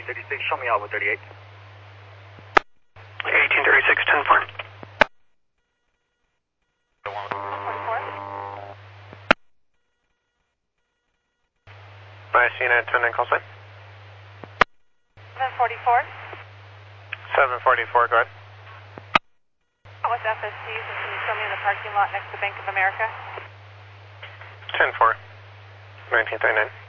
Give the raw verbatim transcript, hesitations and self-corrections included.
thirty-six, show me out with thirty-eight. eighteen thirty-six, ten four. By Cena, ten nine, call sign. seven forty-four. seven forty-four, go ahead. With F S Cs, and can you show me in the parking lot next to Bank of America? ten four, nineteen thirty-nine.